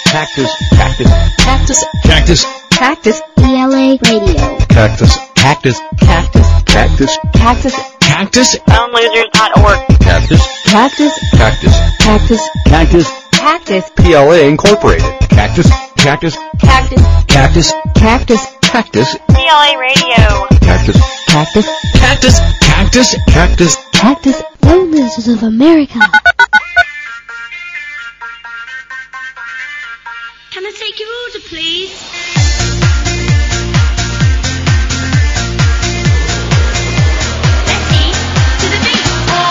Cactus. Cactus. Cactus. Cactus. Cactus. PLA Radio. Cactus. Cactus. Cactus. Cactus. Cactus. Cactus. Soundlasers.org. Cactus. Cactus. Cactus. Cactus. Cactus. Cactus. PLA Incorporated. Cactus. Cactus. Cactus. Cactus. Cactus. Cactus. PLA Radio. Cactus. Cactus. Cactus. Cactus. Cactus. Cactus. Soundlasers of America. Can I take your order, please? Let's eat to the beat.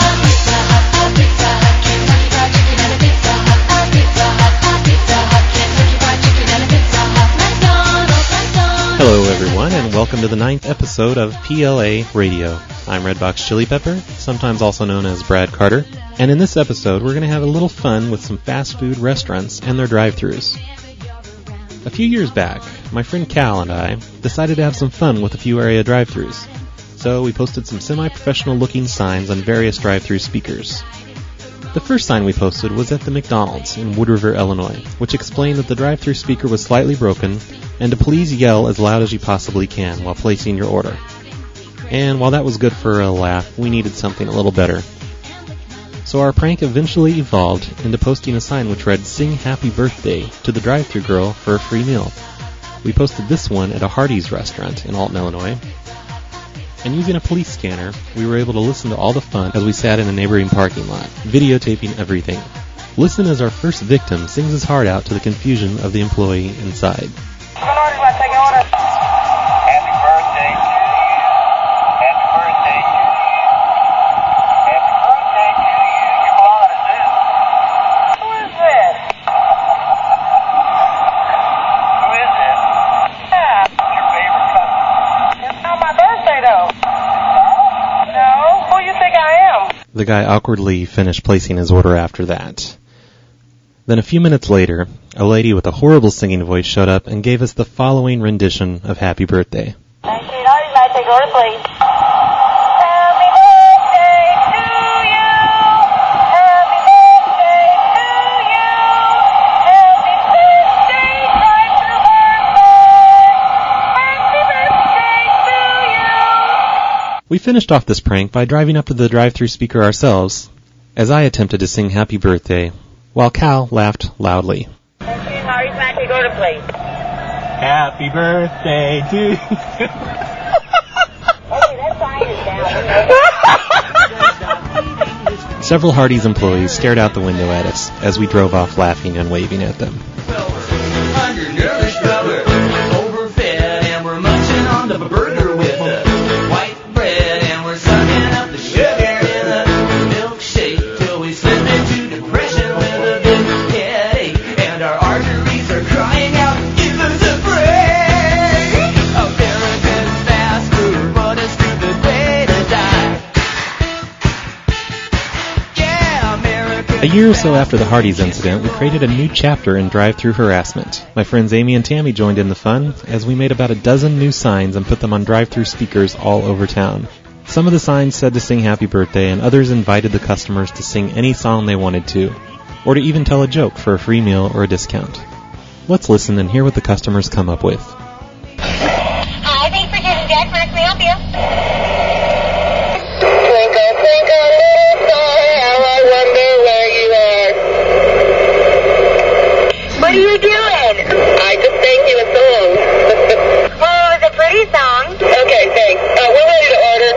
Hello everyone, and welcome to the 9th episode of PLA Radio. I'm Redbox Chili Pepper, sometimes also known as Brad Carter, and in this episode we're going to have a little fun with some fast food restaurants and their drive-thrus. A few years back, my friend Cal and I decided to have some fun with a few area drive-thrus. So we posted some semi-professional looking signs on various drive-thru speakers. The first sign we posted was at the McDonald's in Wood River, Illinois, which explained that the drive-thru speaker was slightly broken and to please yell as loud as you possibly can while placing your order. And while that was good for a laugh, we needed something a little better. So our prank eventually evolved into posting a sign which read, "Sing Happy Birthday" to the drive-thru girl for a free meal. We posted this one at a Hardee's restaurant in Alton, Illinois. And using a police scanner, we were able to listen to all the fun as we sat in a neighboring parking lot, videotaping everything. Listen as our first victim sings his heart out to the confusion of the employee inside. The guy awkwardly finished placing his order after that. Then a few minutes later, a lady with a horrible singing voice showed up and gave us the following rendition of Happy Birthday. We finished off this prank by driving up to the drive-thru speaker ourselves, as I attempted to sing Happy Birthday, while Cal laughed loudly. Happy birthday to you. Several Hardee's employees stared out the window at us as we drove off laughing and waving at them. Overfed and we're munching on the burger with the white bread and we're sucking up the sugar in the milkshake till we slip into depression with a big headache and our arteries are crying out, give us a break. America's fast food, what a stupid way to die. Yeah, America. A year or so after the Hardee's incident, we created a new chapter in drive-thru harassment. My friends Amy and Tammy joined in the fun as we made about a dozen new signs and put them on drive-thru speakers all over town. Some of the signs said to sing Happy Birthday, and others invited the customers to sing any song they wanted to, or to even tell a joke for a free meal or a discount. Let's listen and hear what the customers come up with. Hi, thanks for getting Jack. Can I help you? Twinkle, twinkle, little star, how I wonder where you are. What are you doing? I just sang you a song. Well, it was a pretty song. Okay, thanks. We're ready to order.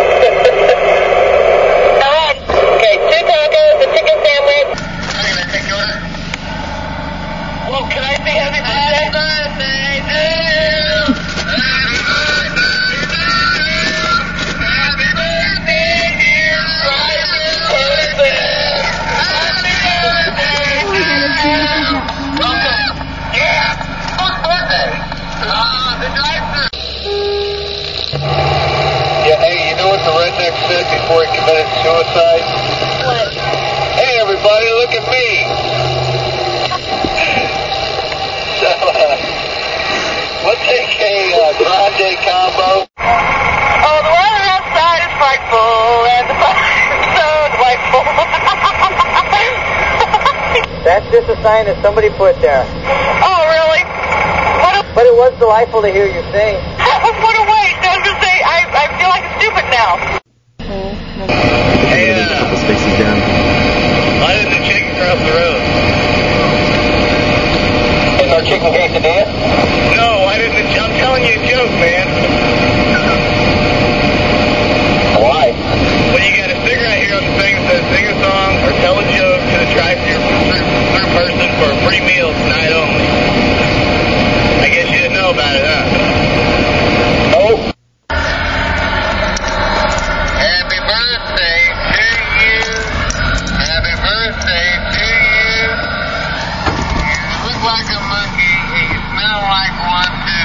Go ahead. Okay, 2 tacos, a chicken sandwich. Well, can I say happy birthday? Happy birthday to you. Yeah, hey, you know what the redneck said before he committed suicide? What? Hey, everybody, look at me. So, we'll take a grande combo. Oh, the weather outside is frightful, and the fire is so delightful. That's just a sign that somebody put there. Oh, really? But it was delightful to hear you sing. What a waste. I was going to say, I feel like stupid now. Hey, A couple spaces down. I did the chicken across the road. Is our chicken quesadilla? No, I didn't. I'm telling you a joke, man. Why? Well, you got a sticker out here on the thing that says sing a song or tell a joke to the drive-thru person for a free meal tonight only. I guess you didn't know about it, huh? Nope. Happy birthday to you. Happy birthday to you. You look like a monkey and you smell like one too.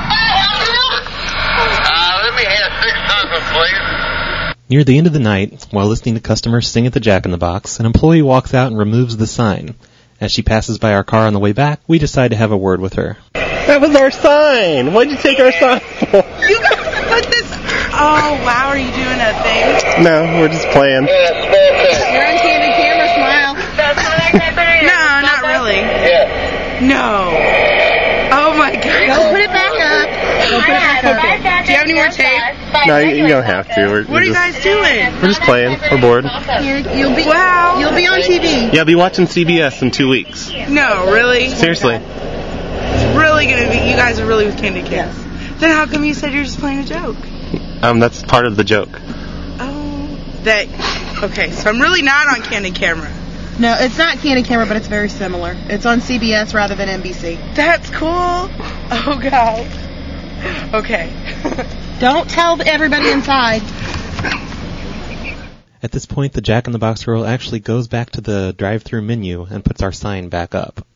Let me have 6 tacos, please. Near the end of the night, while listening to customers sing at the Jack in the Box, an employee walks out and removes the sign. As she passes by our car on the way back, we decide to have a word with her. That was our sign. Why'd you take our sign? You guys put this. Oh, wow. Are you doing a thing? No, we're just playing. You're on candid camera. Smile. No, not really. Yeah. No. Oh, my God. Go put it back up. Go put it back up. Do you have any more tape? No, you don't have to. What are you guys doing? We're just playing. We're bored. You'll be on TV. Yeah, I'll be watching CBS in 2 weeks. No, really? Seriously. It's really going to be. You guys are really with candid camera. Then how come you said you're just playing a joke? That's part of the joke. Oh. Okay, so I'm really not on candid camera. No, it's not candid camera, but it's very similar. It's on CBS rather than NBC. That's cool. Oh, God. Okay. Don't tell everybody inside. At this point, the Jack in the Box girl actually goes back to the drive-thru menu and puts our sign back up.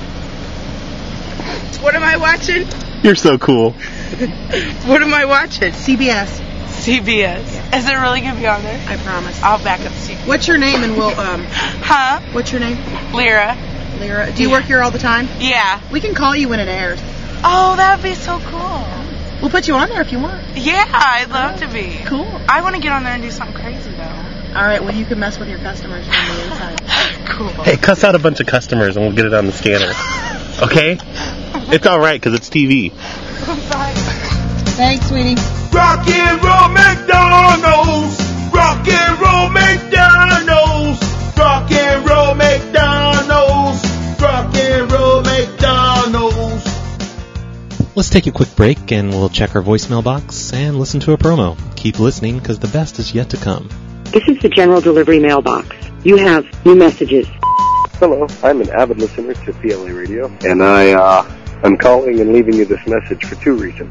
What am I watching? You're so cool. What am I watching? CBS. CBS. Is it really going to be on there? I promise. I'll back up CBS. What's your name and we'll, Huh? What's your name? Lyra. Lyra. Do you work here all the time? Yeah. We can call you when it airs. Oh, that would be so cool. We'll put you on there if you want. Yeah, I'd love to be. Cool. I want to get on there and do something crazy, though. All right, well, you can mess with your customers from the inside. Cool. Hey, cuss out a bunch of customers and we'll get it on the scanner. Okay? It's all right because it's TV. Thanks, sweetie. Rock and roll McDonald's. Rock and roll McDonald's. Rock and roll McDonald's. Rock and roll McDonald's. Let's take a quick break and we'll check our voicemail box and listen to a promo. Keep listening because the best is yet to come. This is the general delivery mailbox. You have new messages. Hello, I'm an avid listener to PLA Radio, and I'm calling and leaving you this message for 2 reasons.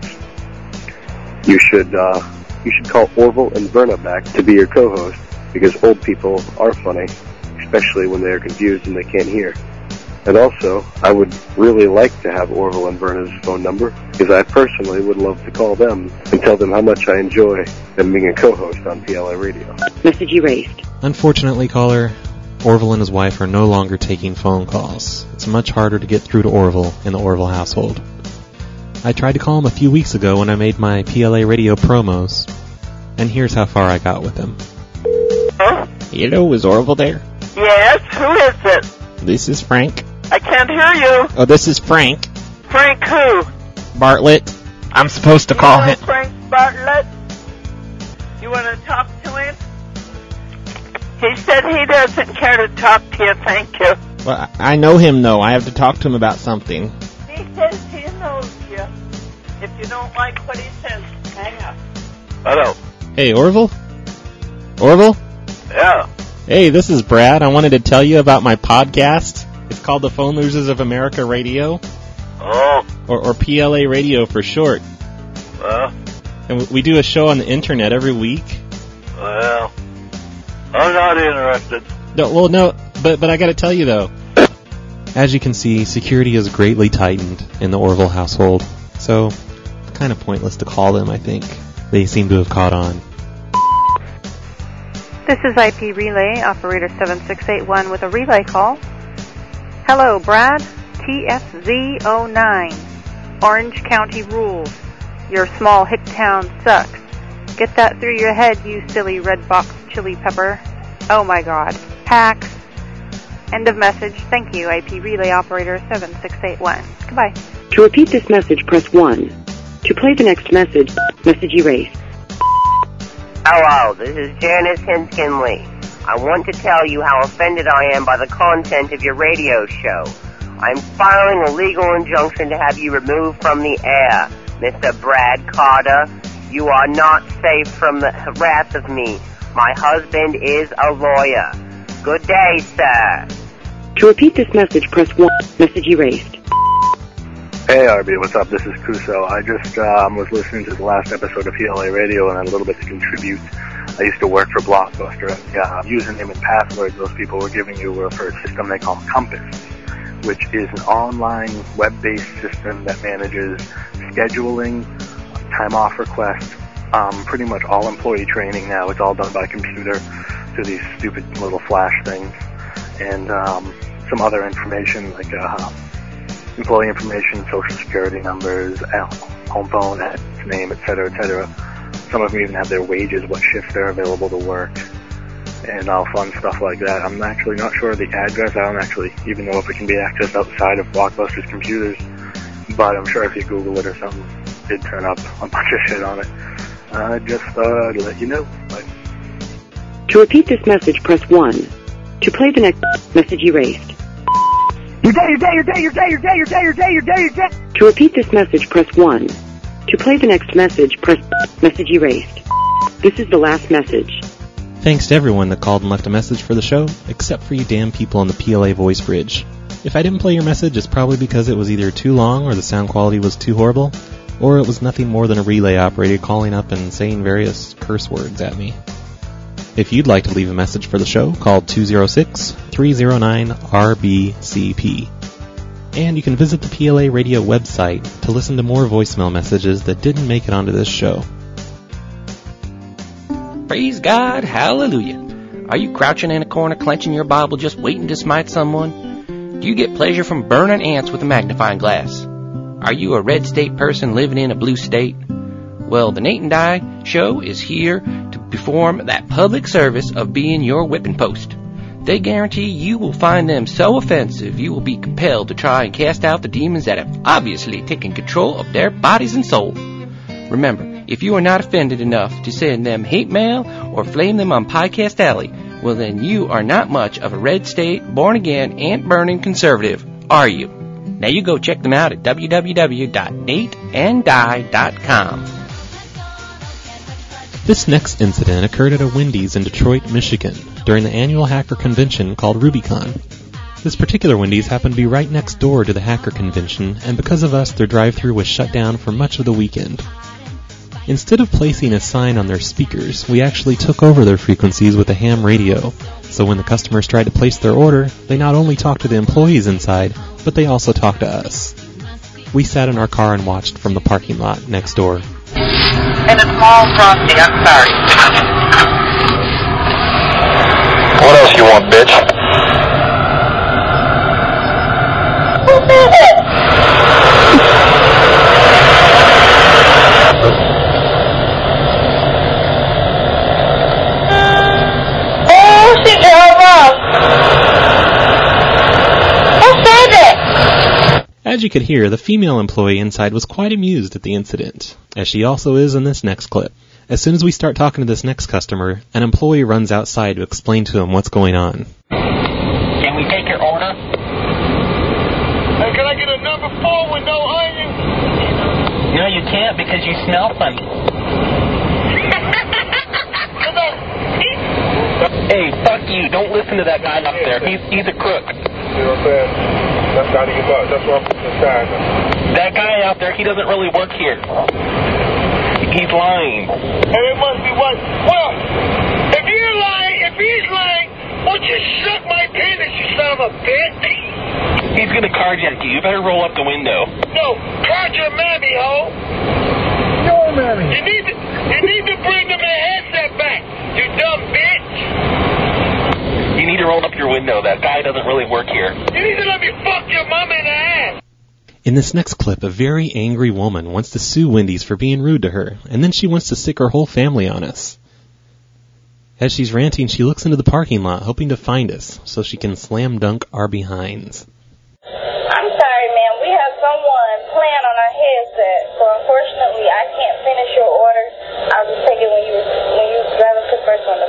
You should call Orville and Verna back to be your co-host, because old people are funny, especially when they are confused and they can't hear. And also, I would really like to have Orville and Verna's phone number, because I personally would love to call them and tell them how much I enjoy them being a co-host on PLA Radio. Message erased. Unfortunately, caller, Orville and his wife are no longer taking phone calls. It's much harder to get through to Orville in the Orville household. I tried to call him a few weeks ago when I made my PLA Radio promos, and here's how far I got with him. Huh? Hello, is Orville there? Yes, who is it? This is Frank. I can't hear you. Oh, this is Frank. Frank who? Bartlett. I'm supposed to call him. Frank Bartlett? You want to talk to him? He said he doesn't care to talk to you, thank you. Well, I know him, though. I have to talk to him about something. He says he knows you. If you don't like what he says, hang up. Hello. Hey, Orville? Orville? Yeah. Hey, this is Brad. I wanted to tell you about my podcast. It's called the Phone Losers of America Radio. Oh. Or PLA Radio for short. Well. And we do a show on the internet every week. Well. I'm not interested. No, but I gotta tell you though. As you can see, security is greatly tightened in the Orville household. So, it's kind of pointless to call them, I think. They seem to have caught on. This is IP Relay, operator 7681 with a relay call. Hello, Brad. TFZ09. Orange County rules. Your small hick town sucks. Get that through your head, you silly red box chili pepper. Oh my god. Hacks. End of message. Thank you, IP relay operator 7681. Goodbye. To repeat this message, press 1. To play the next message, message erased. Hello, this is Janice Hinskinley. I want to tell you how offended I am by the content of your radio show. I'm filing a legal injunction to have you removed from the air. Mr. Brad Carter, you are not safe from the wrath of me. My husband is a lawyer. Good day, sir. To repeat this message, press 1. Message erased. Hey, RB, what's up? This is Kuso. I just was listening to the last episode of PLA Radio and had a little bit to contribute. I used to work for Blockbuster. Username and passwords those people were giving you were for a system they call Compass, which is an online web-based system that manages scheduling, time off requests, pretty much all employee training now. It's all done by computer through these stupid little flash things, and some other information like employee information, social security numbers, home phone, name, etc., etc. Some of them even have their wages, what shifts they're available to work, and all fun stuff like that. I'm actually not sure of the address. I don't actually even know if it can be accessed outside of Blockbuster's computers, but I'm sure if you Google it or something, it'd turn up a bunch of shit on it. Just thought I'd let you know. Bye. To repeat this message, press 1. To play the next message erased. You're dead, you're dead, you're dead, you're dead, you're dead, you're dead, you're dead, you're dead, you're dead. To repeat this message, press 1. To play the next message, press message erased. This is the last message. Thanks to everyone that called and left a message for the show, except for you damn people on the PLA voice bridge. If I didn't play your message, it's probably because it was either too long or the sound quality was too horrible, or it was nothing more than a relay operator calling up and saying various curse words at me. If you'd like to leave a message for the show, call 206-309-RBCP. And you can visit the PLA Radio website to listen to more voicemail messages that didn't make it onto this show. Praise God, hallelujah. Are you crouching in a corner, clenching your Bible, just waiting to smite someone? Do you get pleasure from burning ants with a magnifying glass? Are you a red state person living in a blue state? Well, the Nate and Di show is here to perform that public service of being your whipping post. They guarantee you will find them so offensive you will be compelled to try and cast out the demons that have obviously taken control of their bodies and soul. Remember, if you are not offended enough to send them hate mail or flame them on Piecast Alley, well then you are not much of a red state, born-again, ant-burning conservative, are you? Now you go check them out at www.nateandi.com. This next incident occurred at a Wendy's in Detroit, Michigan, during the annual hacker convention called RubyCon. This particular Wendy's happened to be right next door to the hacker convention, and because of us, their drive-thru was shut down for much of the weekend. Instead of placing a sign on their speakers, we actually took over their frequencies with a ham radio, so when the customers tried to place their order, they not only talked to the employees inside, but they also talked to us. We sat in our car and watched from the parking lot next door. And a small frosty, I'm sorry. What else you want, bitch? Who did it? Oh, she drove off. Who said it? As you could hear, the female employee inside was quite amused at the incident, as she also is in this next clip. As soon as we start talking to this next customer, an employee runs outside to explain to him what's going on. Can we take your order? Hey, can I get a number 4 with no onions? No, you can't because you smell funny. Hey, fuck you. Don't listen to that guy up there. He's a crook. You know what I'm saying? That's not even about. That's what I'm saying. That guy out there, he doesn't really work here. He's lying. And it must be what? Well, if you're lying, if he's lying, won't you suck my penis, you son of a bitch? He's gonna carjack you. You better roll up the window. No, card your mammy, ho. Your mammy. You need to bring the headset back, you dumb bitch. You need to roll up your window. That guy doesn't really work here. You need to let me fuck your mama in the ass. In this next clip, a very angry woman wants to sue Wendy's for being rude to her, and then she wants to sick her whole family on us. As she's ranting, she looks into the parking lot, hoping to find us, so she can slam dunk our behinds. I'm sorry, ma'am. We have someone playing on our headset, so unfortunately I can't finish your order. I'll just take it when you drive up to the first window.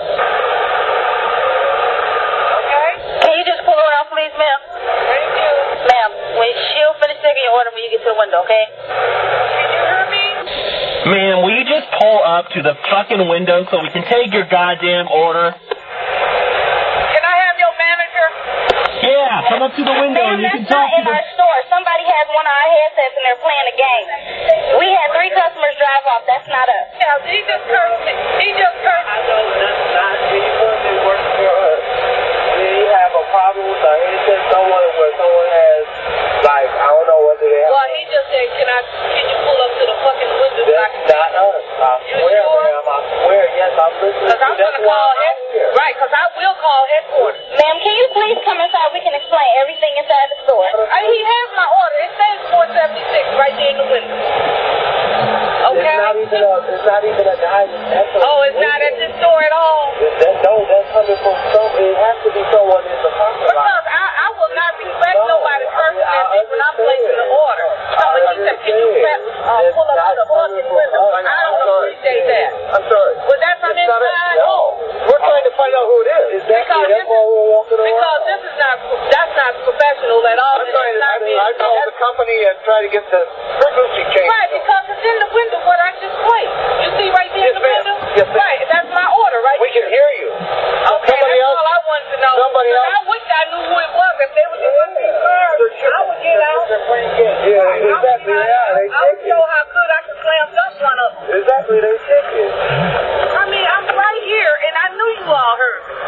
Okay? Can you just pull around, please, ma'am? Thank you. Ma'am, she'll finish taking your order when you get to the window, okay? Can you hear me? Man, will you just pull up to the fucking window so we can take your goddamn order? Can I have your manager? Yeah, come up to the window and you can talk to in our store. Somebody has one of our headsets and they're playing a game. We had 3 customers drive off. That's not us. Yeah, he just cursed me. He just cursed me. I know that's not anybody working for us. We have a problem with our headset somewhere where someone has, like, I don't know whether they have. Well, he just said, can you pull up to the fucking window so I can... That's not us. I swear, ma'am. I swear, yes, I'm listening. Because I'm going to call headquarters. Right, because I will call headquarters. Ma'am, can you please come inside? We can explain everything inside the store. He has my order. It says 476 right there in the window. Okay? It's not even at the height. Oh, it's not at this store at all? No, that's coming from it has to be someone in the parking lot. Because I will not respect nobody's person when I'm placing the order. Somebody said, can you pull up to the fucking window? I don't appreciate that. I'm sorry. Was that from inside? No. We're trying to find out who it is. Exactly. That's why we're walking around. Because that's not professional at all. I called the company and tried to get the frequency changed. Right, because it's in the window what I just played. You see right there in the window? Yes, ma'am. Right, that's my order, right? We can hear you. Okay, that's all I wanted to know. Somebody else? I wish I knew who it was. If they were just in the car, I would get out. Yeah, exactly. I would show how good I can slam dunk one of them. Exactly, they check it. I mean, I'm right here, and I knew you all heard me.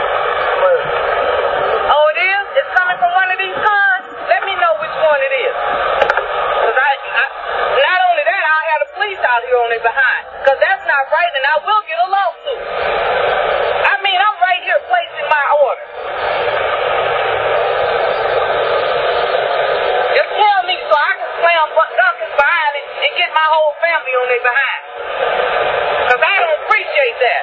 Oh, it is? It's coming from one of these cars? Let me know which one it is. Because not only that, I'll have the police out here on their behind. Because that's not right, and I will get a lawsuit. I mean, I'm right here placing my order. Just tell me so I can slam dunkers behind it and get my whole family on their behind. Because I don't appreciate that.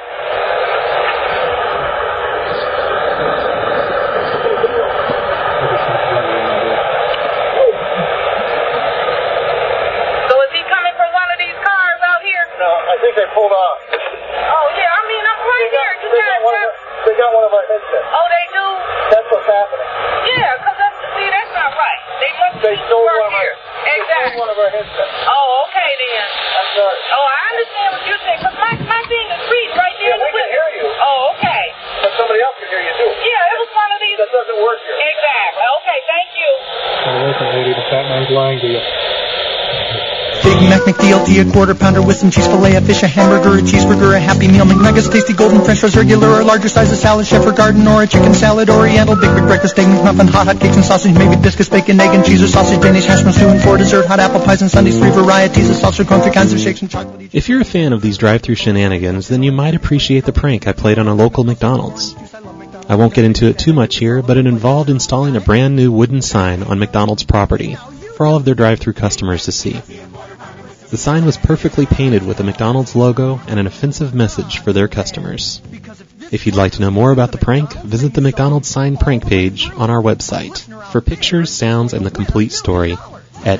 So is he coming from one of these cars out here? No, I think they pulled off. Oh, yeah, I mean, I'm right here. They got one of our headsets. Oh, they do? That's what's happening. Yeah, because that's not right. They stole one of here. Exactly. They stole one of our headsets. Oh, okay then. I'm sorry. Oh, I understand what you're saying, because my thing is reading right there in the window. We can hear you. Oh, okay. But somebody else can hear you too. Yeah, it was one of these. That doesn't work here. Exactly. Okay, thank you. Listen, lady, the fat man's lying to you. Big Mac, McDLT, a quarter pounder with some cheese fillet, a fish, a hamburger, a cheeseburger, a Happy Meal, McNuggets, tasty golden French fries, regular or larger size, a salad, Shepherd Garden, or a chicken salad, Oriental, big breakfast, egg McMuffin, hot cakes and sausage, maybe biscuits, bacon, egg and cheese, or sausage, Danish hash brown stew, and for dessert, hot apple pies and sundaes, 3 varieties of salsa, corn, 3 kinds of shakes and chocolate. If you're a fan of these drive-thru shenanigans, then you might appreciate the prank I played on a local McDonald's. I won't get into it too much here, but it involved installing a brand new wooden sign on McDonald's property for all of their drive-thru customers to see. The sign was perfectly painted with a McDonald's logo and an offensive message for their customers. If you'd like to know more about the prank, visit the McDonald's sign prank page on our website for pictures, sounds, and the complete story at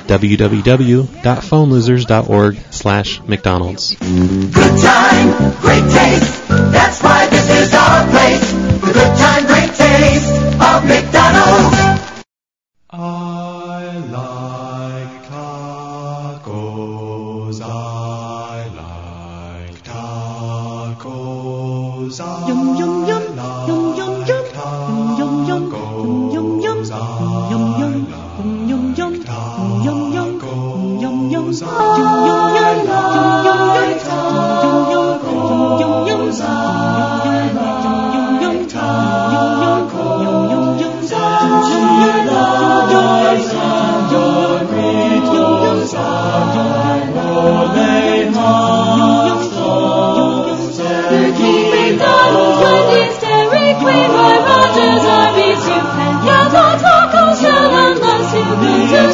www.phonelosers.org/McDonald's. Good time, great taste. That's why this is our place. The good time, great taste of McDonald's. I like tacos. I like tacos. Yum yum yum, yum yum yum, yum yum yum, yum yum yum, yum yum yum, yum yum yum, yum yum yum,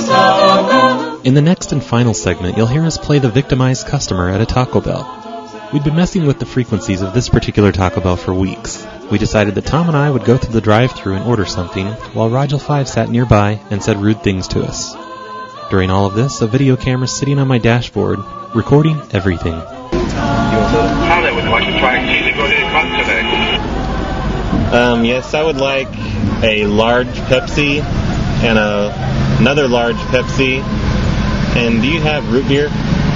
In the next and final segment, you'll hear us play the victimized customer at a Taco Bell. We'd been messing with the frequencies of this particular Taco Bell for weeks. We decided that Tom and I would go to the drive-thru and order something, while Rigel 5 sat nearby and said rude things to us. During all of this, a video camera sitting on my dashboard, recording everything. Tyler, would you like to try cheesy gordita crust today? Yes, I would like a large Pepsi and another large Pepsi. And do you have root beer?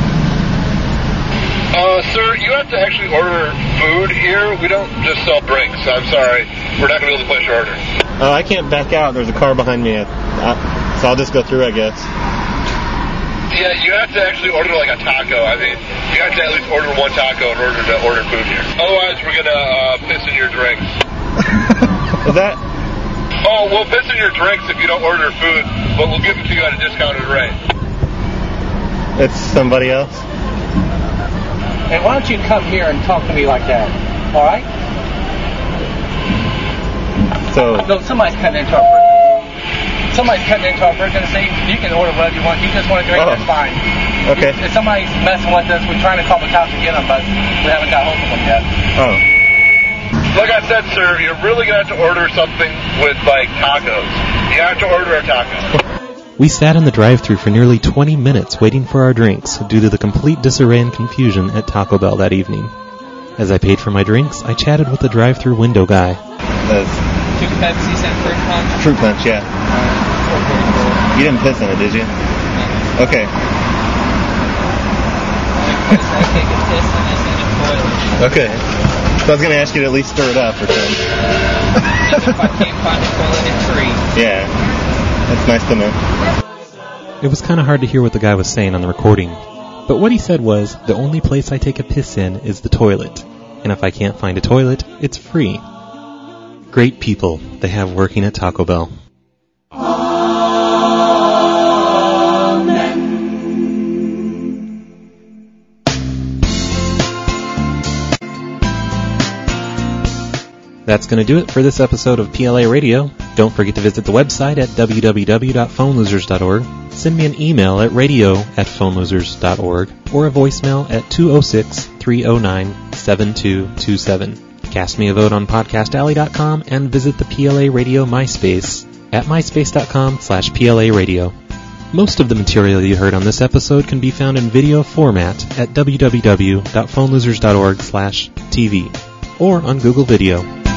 Sir, you have to actually order food here. We don't just sell drinks. I'm sorry. We're not going to be able to place your order. Oh, I can't back out. There's a car behind me. So I'll just go through, I guess. Yeah, you have to actually order like a taco. I mean, you have to at least order one taco in order to order food here. Otherwise, we're going to piss in your drinks. Is that? Oh, we'll piss in your drinks if you don't order food, but we'll give it to you at a discounted rate. It's somebody else? Hey, why don't you come here and talk to me like that? All right? So. No, somebody's cutting into our person. Somebody's cutting into our person and say you can order whatever you want. You just want to drink, that's fine. Okay. If somebody's messing with us, we're trying to call the cops to get them, but we haven't got hold of them yet. Oh. Like I said, sir, you're really going to have to order something with, like, tacos. You have to order a taco. We sat in the drive-thru for nearly 20 minutes waiting for our drinks due to the complete disarray and confusion at Taco Bell that evening. As I paid for my drinks, I chatted with the drive-thru window guy. 2 Pepsis and fruit punch? Fruit punch, yeah. You didn't piss in it, did you? No. Okay. I take a piss and it's in the toilet. Okay. So I was going to ask you to at least stir it up or something. If I can't find the toilet, it's free. Yeah. That's nice to know. It was kind of hard to hear what the guy was saying on the recording, but what he said was, the only place I take a piss in is the toilet, and if I can't find a toilet, it's free. Great people they have working at Taco Bell. That's going to do it for this episode of PLA Radio. Don't forget to visit the website at www.phonelosers.org. Send me an email at radio@phonelosers.org or a voicemail at 206-309-7227. Cast me a vote on podcastalley.com and visit the PLA Radio MySpace at myspace.com/PLA Radio. Most of the material you heard on this episode can be found in video format at www.phonelosers.org/TV or on Google Video.